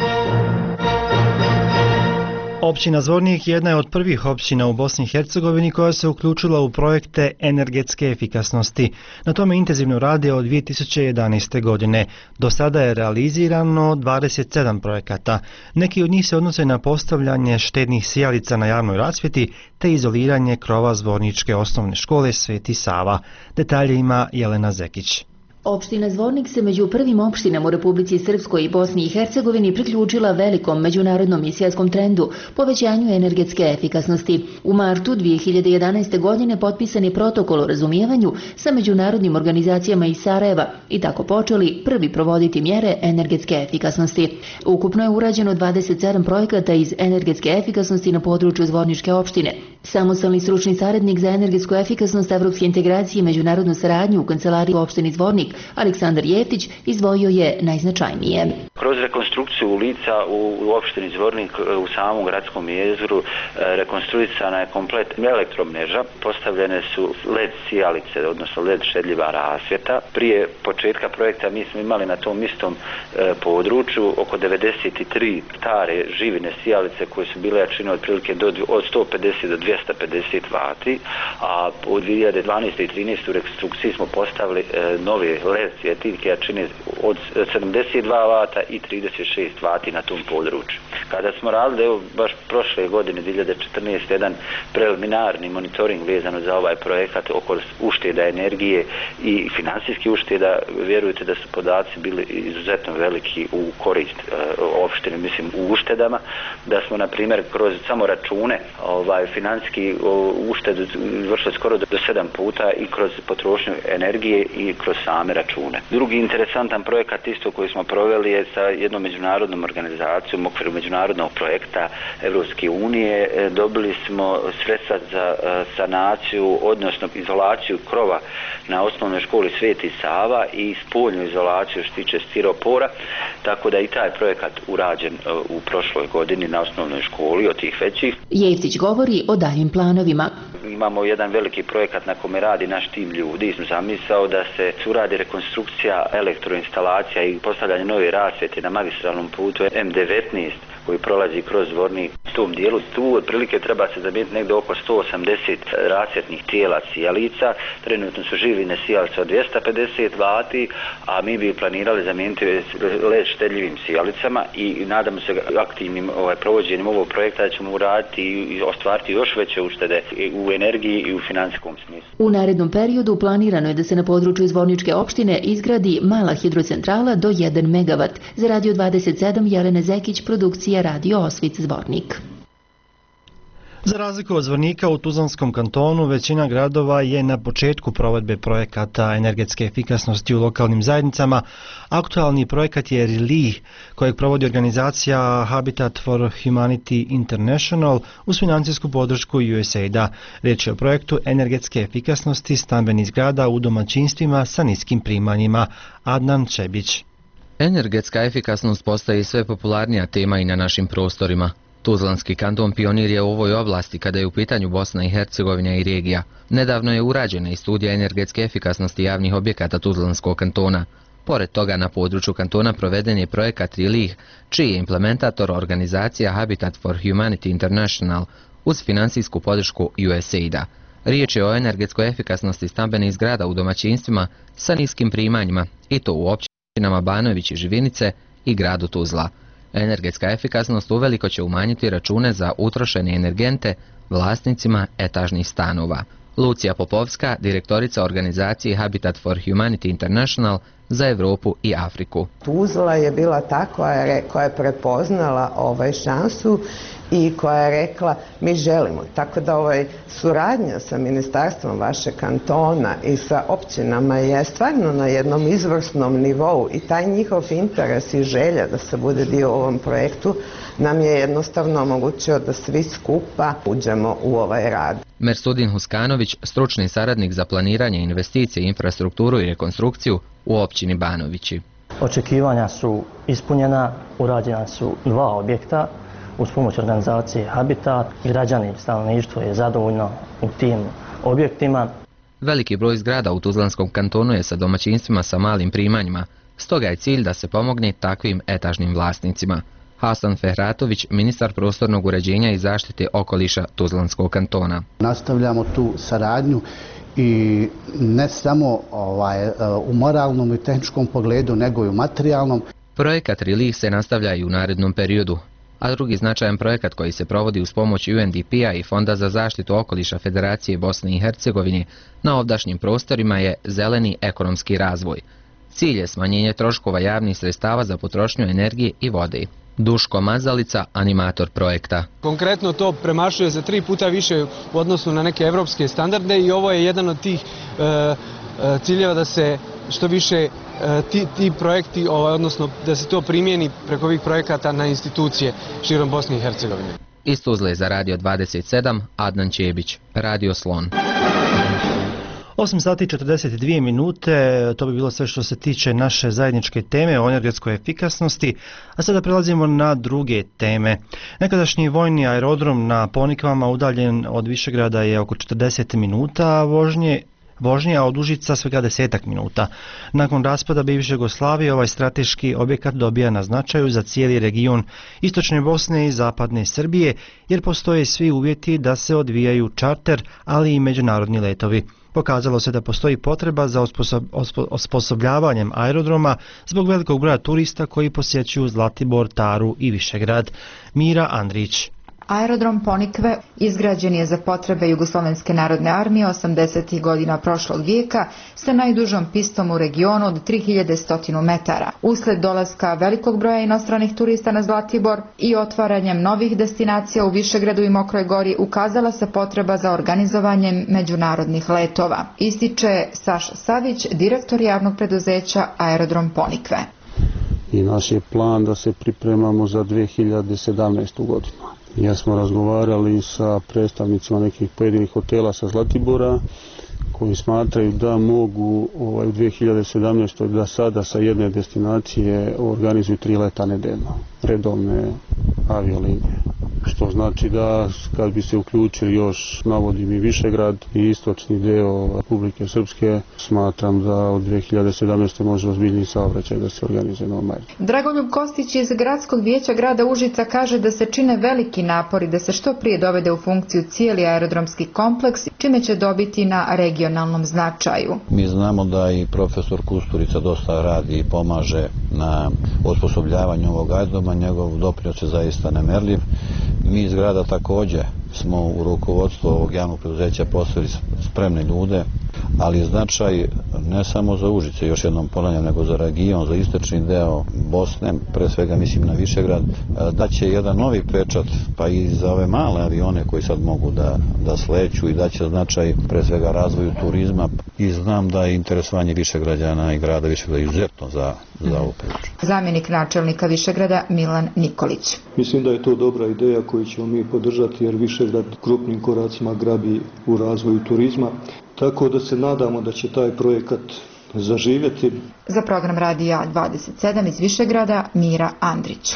Općina Zvornik jedna je od prvih općina u Bosni i Hercegovini koja se uključila u projekte energetske efikasnosti. Na tome intenzivno rade od dvije tisuće jedanaeste. godine. Do sada je realizirano dvadeset sedam projekata. Neki od njih se odnose na postavljanje štednih sijalica na javnoj rasvjeti te izoliranje krova Zvorničke osnovne škole Sveti Sava. Detalje ima Jelena Zekić. Opština Zvornik se među prvim opštinama u Republici Srpskoj i Bosni i Hercegovini priključila velikom međunarodnom misijskom trendu, povećanju energetske efikasnosti. U martu dvije hiljade jedanaeste. godine potpisan je protokol o razumijevanju sa međunarodnim organizacijama iz Sarajeva i tako počeli prvi provoditi mjere energetske efikasnosti. Ukupno je urađeno dvadeset sedam projekata iz energetske efikasnosti na području Zvorničke opštine. Samostalni stručni saradnik za energetsku efikasnost, evropske integracije i međunarodnu saradnju u kancelariji u opštini Zvornik Aleksandar Jeftić izdvojio je najznačajnije. Kroz rekonstrukciju ulica u, u opštini Zvornik u samom gradskom jezeru rekonstruisana je komplet elektromreža, postavljene su led sijalice, odnosno led štedljiva rasvjeta. Prije početka projekta mi smo imali na tom istom e, području oko devedeset tri stare živine sijalice koje su bile jačine otprilike do, od sto pedeset do dvjesto pedeset vati, a u dvije hiljade dvanaeste. i trinaeste. u rekonstrukciji smo postavili e, nove led svjetiljke jačine od sedamdeset dva vata i trideset šest vati na tom području. Kada smo radili, evo baš prošle godine dvije hiljade četrnaeste. jedan preliminarni monitoring vezano za ovaj projekat oko ušteda energije i financijski ušteda, vjerujete da su podaci bili izuzetno veliki u korist e, opštine, mislim u uštedama, da smo na primjer kroz samo račune ovaj financijski uštedu vršili skoro do sedam puta i kroz potrošnju energije i kroz same račune. Drugi interesantan projekat isto koji smo proveli je sa jednom međunarodnom organizacijom u okviru međunarodnog projekta Evropske unije. Dobili smo sredstva za sanaciju, odnosno izolaciju krova na osnovnoj školi Sveti Sava i spoljnu izolaciju što tiče stiropora, tako da i taj projekat urađen u prošloj godini na osnovnoj školi od tih većih. Jeftić govori o daljim planovima. Imamo jedan veliki projekat na kome radi naš tim ljudi. Sam zamisao da se uradi rekonstrukcija elektroinstalacija i postavljanje nove rasvjete na magistralnom putu M devetnaest koji prolazi kroz Zvornik. U tom dijelu tu otprilike treba se zamijeniti negdje oko sto osamdeset rasvjetnih tijela sijalica. Trenutno su živine sijalice od dvjesto pedeset vati, a mi bi planirali zamijeniti led štedljivim sijalicama i nadamo se aktivnim ovaj, provođenjem ovog projekta da ćemo uraditi i ostvariti još veće uštede u energiji i u financijskom smislu. U narednom periodu planirano je da se na području Zvorničke opštine izgradi mala hidrocentrala do jedan megavat. Za Radio dvadeset sedam Jelena Zekić, produkcija Radio Osvit Zvornik. Za razliku od Zvornika u Tuzlanskom kantonu, većina gradova je na početku provedbe projekata energetske efikasnosti u lokalnim zajednicama. Aktualni projekat je Relief, kojeg provodi organizacija Habitat for Humanity International uz financijsku podršku U S A I D-a. Riječ je o projektu energetske efikasnosti stambenih zgrada u domaćinstvima sa niskim primanjima. Adnan Čebić. Energetska efikasnost postaje sve popularnija tema i na našim prostorima. Tuzlanski kanton pionir je u ovoj oblasti kada je u pitanju Bosna i Hercegovina i regija. Nedavno je urađena i studija energetske efikasnosti javnih objekata Tuzlanskog kantona. Pored toga na području kantona proveden je projekat Relief, čiji je implementator organizacija Habitat for Humanity International uz financijsku podršku U S A I D-a. Riječ je o energetskoj efikasnosti stambenih zgrada u domaćinstvima sa niskim primanjima i to u općinama Banović i Živinice i gradu Tuzla. Energetska efikasnost uveliko će umanjiti račune za utrošene energente vlasnicima etažnih stanova. Lucija Popovska, direktorica organizacije Habitat for Humanity International za Europu i Afriku. Tuzla je bila ta koja je, koja je prepoznala ovaj šansu i koja je rekla mi želimo. Tako da ovaj suradnja sa ministarstvom vašeg kantona i sa općinama je stvarno na jednom izvrsnom nivou i taj njihov interes i želja da se bude dio u ovom projektu nam je jednostavno omogućio da svi skupa uđemo u ovaj rad. Mersudin Huskanović, stručni saradnik za planiranje investicije, infrastrukturu i rekonstrukciju u općini Banovići. Očekivanja su ispunjena, urađena su dva objekta uz pomoć organizacije Habitat. Građani, stanovništvo je zadovoljno u tim objektima. Veliki broj zgrada u Tuzlanskom kantonu je sa domaćinstvima sa malim primanjima, stoga je cilj da se pomogne takvim etažnim vlasnicima. Hasan Fehratović, ministar prostornog uređenja i zaštite okoliša Tuzlanskog kantona. Nastavljamo tu saradnju i ne samo ovaj, u moralnom i tehničkom pogledu, nego i u materijalnom. Projekat Relief se nastavlja i u narednom periodu, a drugi značajan projekat koji se provodi uz pomoć U N D P-a i Fonda za zaštitu okoliša Federacije Bosne i Hercegovine na ovdašnjim prostorima je zeleni ekonomski razvoj. Cilj je smanjenje troškova javnih sredstava za potrošnju energije i vode. Duško Mazalica, animator projekta. Konkretno to premašuje za tri puta više u odnosu na neke evropske standarde i ovo je jedan od tih e, e, ciljeva da se što više e, ti, ti projekti, ovaj, odnosno da se to primijeni preko ovih projekata na institucije širom Bosne i Hercegovine. Iz Tuzle za Radio dvadeset sedam, Adnan Čebić, Radio Slon. osam sati i četrdeset dvije minute, to bi bilo sve što se tiče naše zajedničke teme o energetskoj efikasnosti, a sada prelazimo na druge teme. Nekadašnji vojni aerodrom na Ponikvama udaljen od Višegrada je oko četrdeset minuta, a vožnje Vožnja od Užica svega desetak minuta. Nakon raspada bivše Jugoslavije ovaj strateški objekat dobija na značaju za cijeli region istočne Bosne i zapadne Srbije, jer postoje svi uvjeti da se odvijaju čarter, ali i međunarodni letovi. Pokazalo se da postoji potreba za osposobljavanjem aerodroma zbog velikog broja turista koji posjećuju Zlatibor, Taru i Višegrad. Mira Andrić. Aerodrom Ponikve izgrađen je za potrebe Jugoslovenske narodne armije osamdesetih godina prošlog vijeka sa najdužom pistom u regionu od tri hiljade sto metara. Usled dolaska velikog broja inostranih turista na Zlatibor i otvaranjem novih destinacija u Višegradu i Mokroj Gori ukazala se potreba za organizovanjem međunarodnih letova. Ističe Saša Savić, direktor javnog preduzeća Aerodrom Ponikve. I naš je plan da se pripremamo za dve hiljade sedamnaestu godinu. Ja smo razgovarali sa predstavnicima nekih pojedinih hotela sa Zlatibora koji smatraju da mogu ovaj, u dve hiljade sedamnaestoj da sada sa jedne destinacije organizuju tri leta nedeljno, redovne aviolinije. Što znači da kad bi se uključili još, navodim i Višegrad i istočni deo Republike Srpske, smatram da od dve hiljade sedamnaeste može ozbiljni saobraćaj da se organizuje normalno. Dragoljub Kostić iz Gradskog vijeća grada Užica kaže da se čine veliki napori da se što prije dovede u funkciju cijeli aerodromski kompleks, čime će dobiti na regionalnom značaju. Mi znamo da i profesor Kusturica dosta radi i pomaže na osposobljavanju ovog aerodroma, njegov doprinos je zaista nemerljiv. Mi iz grada također smo u rukovodstvo ovog javnog preduzeća postavili spremne ljude, ali značaj ne samo za Užice, još jednom ponavljam, nego za region, za istočni deo Bosne, pre svega mislim na Višegrad, da će jedan novi pečat, pa i za ove male avione koji sad mogu da, da sleću i da će značaj pre svega razvoju turizma i znam da je interesovanje Višegrađana i grada Višegrada izuzetno za, za ovu priču. Zamjenik načelnika Višegrada Milan Nikolić. Mislim da je to dobra ideja koju ćemo mi podržati jer Višegrad krupnim koracima grabi u razvoju turizma. Tako da se nadamo da će taj projekat zaživjeti. Za program Radija dvadeset sedam iz Višegrada, Mira Andrić.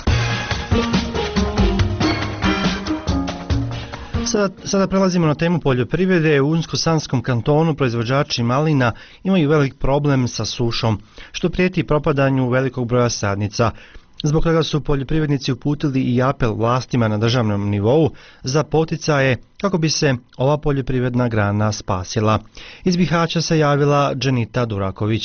Sada, sada prelazimo na temu poljoprivrede. U Unsko-Sanskom kantonu proizvođači malina imaju velik problem sa sušom, što prijeti propadanju velikog broja sadnica. Zbog toga su poljoprivrednici uputili i apel vlastima na državnom nivou za poticaje kako bi se ova poljoprivredna grana spasila. Iz Bihaća se javila Dženita Duraković.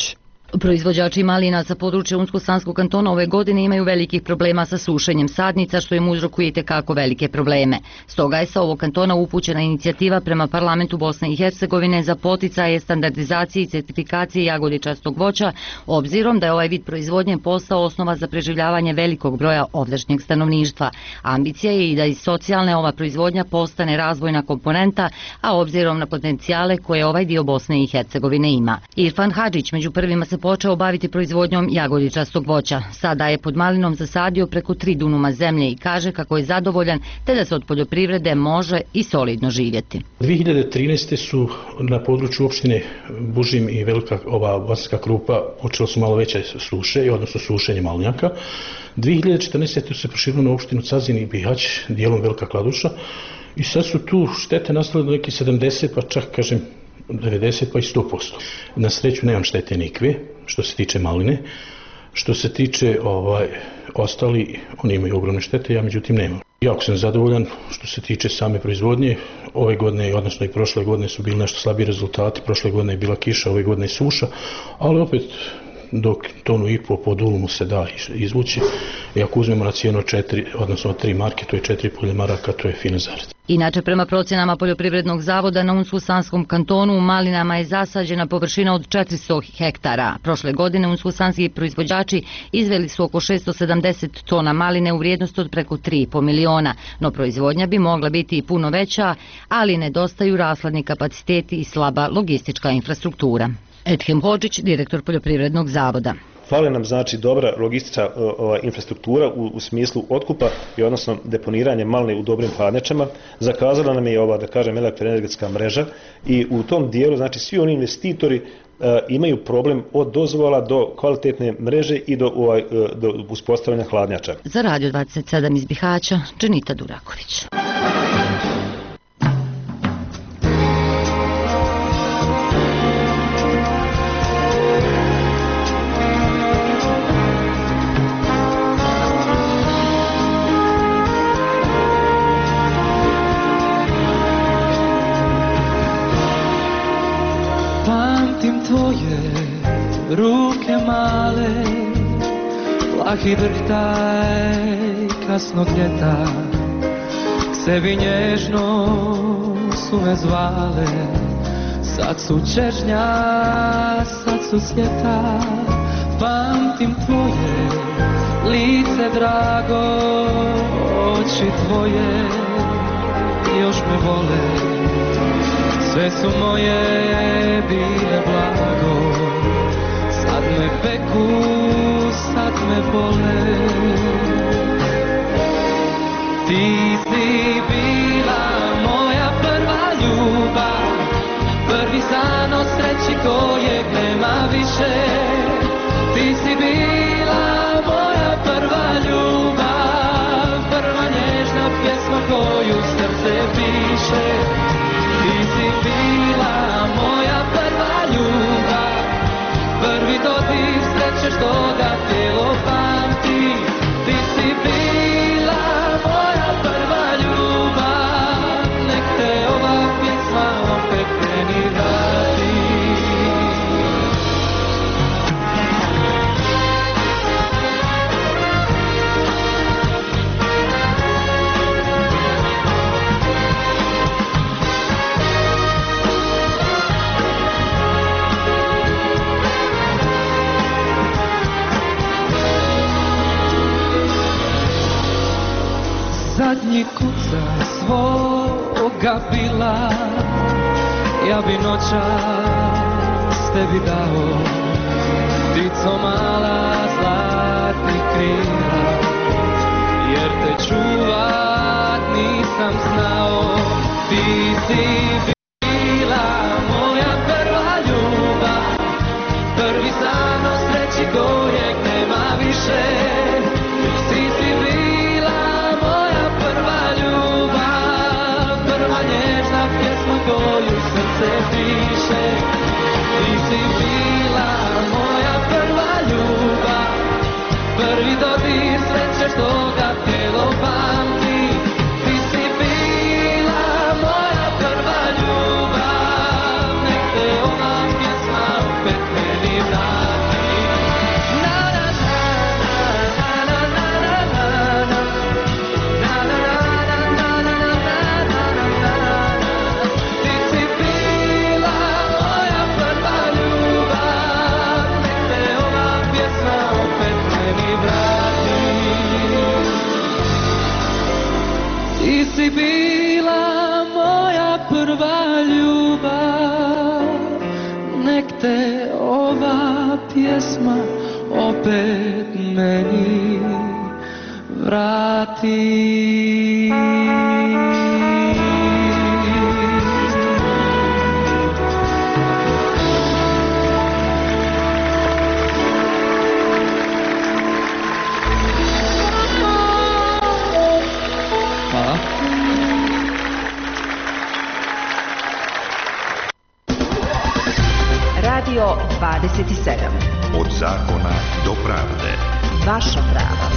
Proizvođači malina sa područja Unsko-Sanskog kantona ove godine imaju velikih problema sa sušenjem sadnica, što im uzrokuje itekako velike probleme. Stoga je sa ovog kantona upućena inicijativa prema parlamentu Bosne i Hercegovine za poticaje standardizacije i certifikacije jagodičastog voća, obzirom da je ovaj vid proizvodnje postao osnova za preživljavanje velikog broja ovdašnjeg stanovništva. Ambicija je i da iz socijalne ova proizvodnja postane razvojna komponenta, a obzirom na potencijale koje ovaj dio Bosne i Hercegovine ima. Irfan Hadžić među prvima se počeo baviti proizvodnjom jagodičastog voća. Sada je pod malinom zasadio preko tri dunuma zemlje i kaže kako je zadovoljan te da se od poljoprivrede može i solidno živjeti. dvije hiljade trinaeste. su na području opštine Bužim i Velika ova Bosanska Krupa počelo su malo veće suše, odnosno sušenje malinjaka. dvije hiljade četrnaeste. se proširilo na opštinu Cazin i Bihać, dijelom Velika Kladuša, i sad su tu štete nastale do neki sedamdeset, pa čak kažem devedeset pa i sto posto. Na sreću nemam štete nikve što se tiče maline. Što se tiče ovaj, ostali, oni imaju ogromne štete, ja međutim nemam. Jako sam zadovoljan što se tiče same proizvodnje. Ove godine, odnosno i prošle godine su bili nešto slabiji rezultati. Prošle godine je bila kiša, ove godine je suša, ali opet dok tonu i po po dulumu se da izvući. I ako uzmemo na cijenu četiri, odnosno tri marke, to je četiri polje maraka, to je fina zarada. Inače, prema procjenama Poljoprivrednog zavoda na Unsko-Sanskom kantonu u malinama je zasađena površina od četiristo hektara. Prošle godine unsko-sanski proizvođači izveli su oko šesto sedamdeset tona maline u vrijednosti od preko tri i po miliona, no proizvodnja bi mogla biti i puno veća, ali nedostaju rasladni kapaciteti i slaba logistička infrastruktura. Edhem Hodžić, direktor Poljoprivrednog zavoda. Fali nam znači dobra logistička ova, infrastruktura u, u smislu otkupa i odnosno deponiranje maline u dobrim hladnjačama. Zakazala nam je ova, da kažem, elektroenergetska mreža i u tom dijelu znači svi oni investitori a, imaju problem od dozvola do kvalitetne mreže i do, ovaj, do uspostavljanja hladnjača. Za Radio dvadeset sedam iz Bihaća, Dženita Duraković. Ruke male, plahi drhtaj kasnog ljeta, k sebi nježno su me zvale, sad su čežnja, sad su sjeta, pamtim tvoje lice drago, oči tvoje još me vole, sve su moje bile blago. Sad me peku, sad me bole. Ti si bila moja prva ljubav, prvi san o sreći kojeg nema više. Ti si bila moja prva ljubav, prva nježna pjesma koju srce piše. Ti si bila moja prva ljubav, prvi dodir sreće što ga tijelo pamti. Ti si bila moja prva ljubav, nek te ova pjesma opet meni vrati. Zadnji kuca svoga bila, ja bi noćas tebi dao, ptico mala zlatnih krila, jer te čuvat nisam znao. Ti si bila moja prva ljubav, prvi san o sreći kojeg nema više. Ti si bila moja prva ljubav, prva nježna pjesma koju srce piše. Ti si bila moja prva ljubav, prvi dodir sreće što ga tijelo pamti. Ti si bila moja prva ljubav. si bila moja prva ljubav, nek te ova pjesma opet meni vrati. Radio dvadeset sedam. Od zakona do pravde. Vaša prava.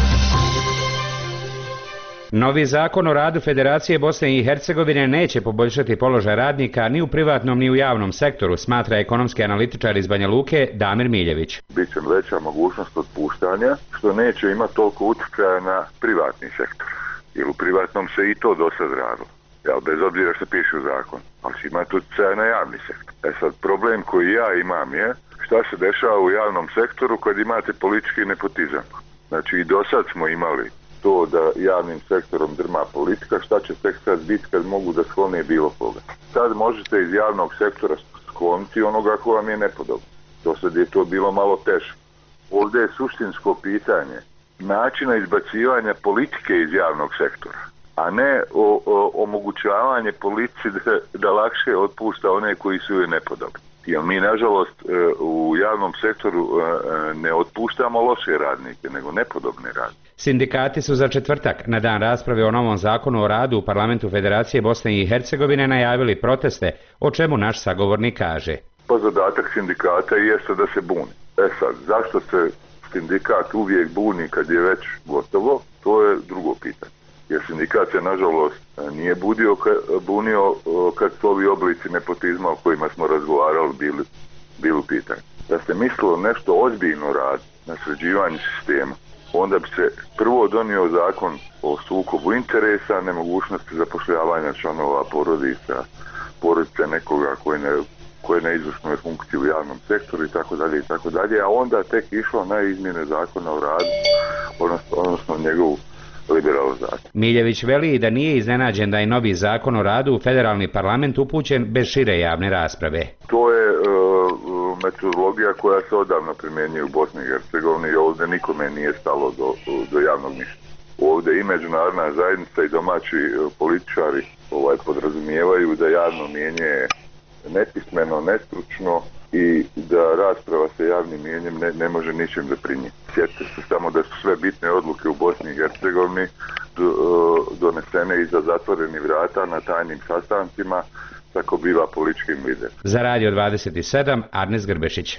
Novi zakon o radu Federacije Bosne i Hercegovine neće poboljšati položaj radnika ni u privatnom ni u javnom sektoru, smatra ekonomski analitičar iz Banja Luke Damir Miljević. Biće veća mogućnost otpuštanja, što neće imati toliko utjecaja na privatni sektor. Jer u privatnom se i to do sad radilo. Ja, bez obzira što piše u zakon, ali će imati utjecaja na javni sektor. E sad, problem koji ja imam je šta se dešava u javnom sektoru kad imate politički nepotizam. Znači i do sad smo imali to da javnim sektorom drma politika, šta će tek sad biti kad mogu da sklone bilo koga. Sad možete iz javnog sektora skloniti onoga ko vam je nepodoban. Do sad je to bilo malo teže. Ovdje je suštinsko pitanje načina izbacivanja politike iz javnog sektora, a ne o, o, omogućavanje politici da, da lakše otpušta one koji su joj nepodobni. Jer mi, nažalost, u javnom sektoru ne otpuštamo loše radnike, nego nepodobne radnike. Sindikati su za četvrtak, na dan rasprave o novom zakonu o radu u Parlamentu Federacije Bosne i Hercegovine, najavili proteste, o čemu naš sagovornik kaže. Pa zadatak sindikata jeste da se buni. E sad, zašto se sindikat uvijek buni kad je već gotovo, to je drugo pitanje. Jer sindikat se, nažalost, nije budio, bunio kad su ovi oblici nepotizma o kojima smo razgovarali bili, bili u pitanju. Da se mislilo nešto ozbiljno radi na sređivanju sistema, onda bi se prvo donio zakon o sukobu interesa, nemogućnosti zapošljavanja članova porodica, porodice nekoga koji ne, koje ne izvršnuje funkciju u javnom sektoru i tako dalje i tako dalje, a onda tek išlo na izmjene zakona o radu, odnosno, odnosno njegovu liberalizaciju. Miljević veli da nije iznenađen da je novi zakon o radu u federalni parlament upućen bez šire javne rasprave. To je uh, metodologija koja se odavno primjenjuje u Bosni i Hercegovini i ovdje nikome nije stalo do, do javnog mišljenja. Ovdje i međunarodna zajednica i domaći uh, političari ovaj, podrazumijevaju da javno mijenje je nepismeno, nestručno i da rasprava sa javnim mijenjem ne, ne može ničim doprinijeti. Sjetite se samo da su sve bitne odluke u Bosni i Hercegovini do, donesene iza zatvorenih vrata na tajnim sastancima tako bila političkim liderima. Za Radio dvadeset sedam, Arnes Grbešić.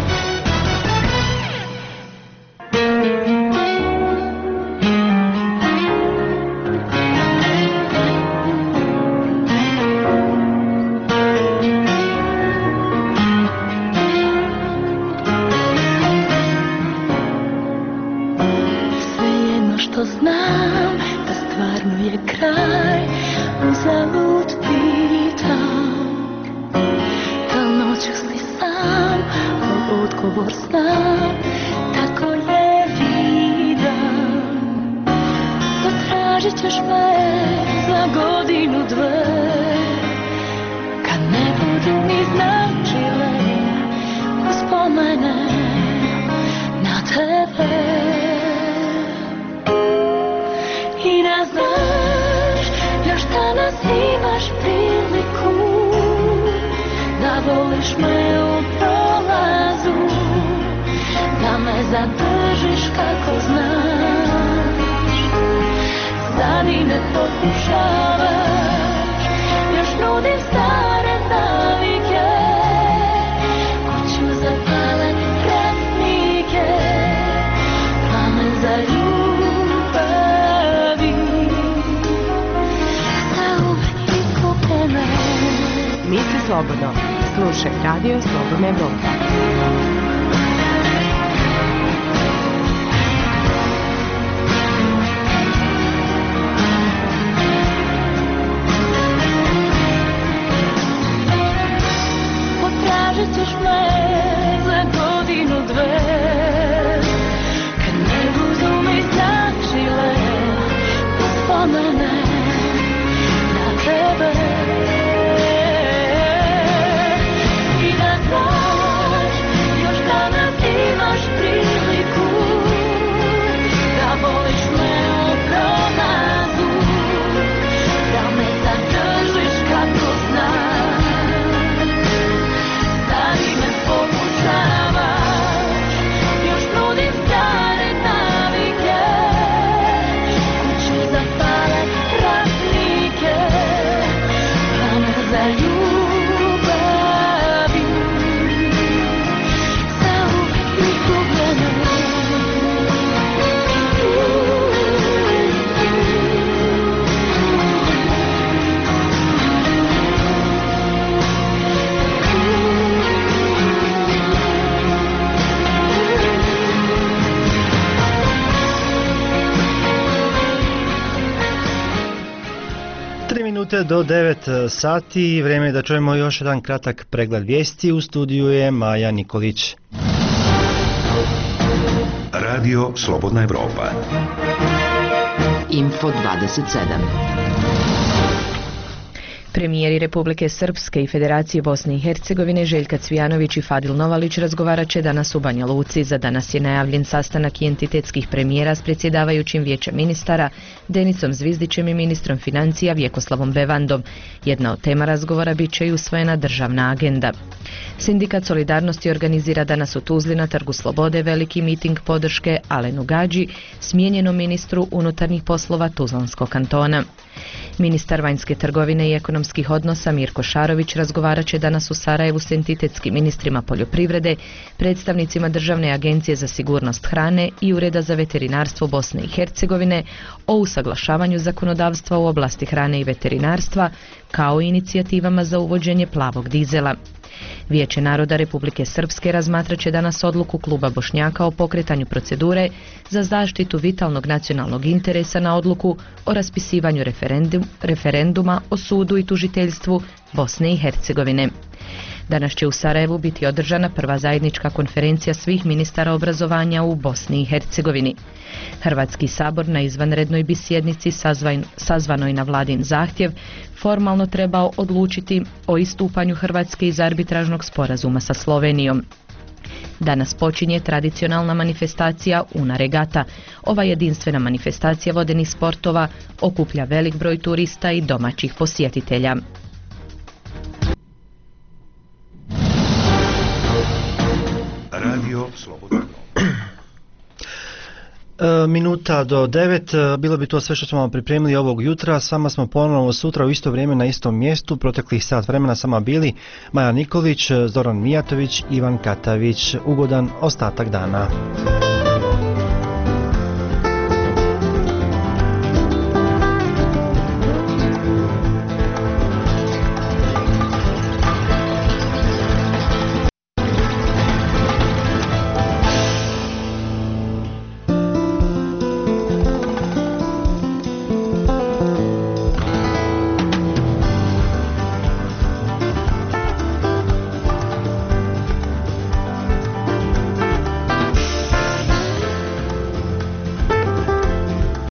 Slobodno. Slušaj Radio Slobodna Evropa. Potražit ćeš me za godinu dve, kad ne budu mi značile uspomene. minute do devet sati i vrijeme je da čujemo još jedan kratak pregled vijesti. U studiju je Maja Nikolić. Radio Slobodna Evropa. Info dvadeset sedam. Premijeri Republike Srpske i Federacije Bosne i Hercegovine Željka Cvijanović i Fadil Novalić razgovarat će danas u Banja Luci. Za danas je najavljen sastanak i entitetskih premijera s predsjedavajućim vijećem ministara Denicom Zvizdićem i ministrom financija Vjekoslavom Bevandom. Jedna od tema razgovora bit će i usvojena državna agenda. Sindikat Solidarnosti organizira danas u Tuzli na Trgu Slobode veliki miting podrške Alenu Gađi, smijenjenom ministru unutarnjih poslova Tuzlanskog kantona. Ministar vanjske trgovine i ekonomskih odnosa Mirko Šarović razgovarat će danas u Sarajevu s entitetskim ministrima poljoprivrede, predstavnicima Državne agencije za sigurnost hrane i Ureda za veterinarstvo Bosne i Hercegovine o usaglašavanju zakonodavstva u oblasti hrane i veterinarstva, kao i inicijativama za uvođenje plavog dizela. Vijeće naroda Republike Srpske razmatrat će danas odluku kluba Bošnjaka o pokretanju procedure za zaštitu vitalnog nacionalnog interesa na odluku o raspisivanju referendum, referenduma o sudu i tužiteljstvu Bosne i Hercegovine. Danas će u Sarajevu biti održana prva zajednička konferencija svih ministara obrazovanja u Bosni i Hercegovini. Hrvatski sabor na izvanrednoj bi sjednici sazvanoj na vladin zahtjev formalno trebao odlučiti o istupanju Hrvatske iz arbitražnog sporazuma sa Slovenijom. Danas počinje tradicionalna manifestacija Una Regata. Ova jedinstvena manifestacija vodenih sportova okuplja velik broj turista i domaćih posjetitelja. Radio Slobodna. Minuta do devet, bilo bi to sve što smo vam pripremili ovog jutra. S vama smo ponovno sutra u isto vrijeme na istom mjestu. Proteklih sat vremena sama bili Maja Nikolić, Zoran Mijatović, Ivan Katavić. Ugodan ostatak dana.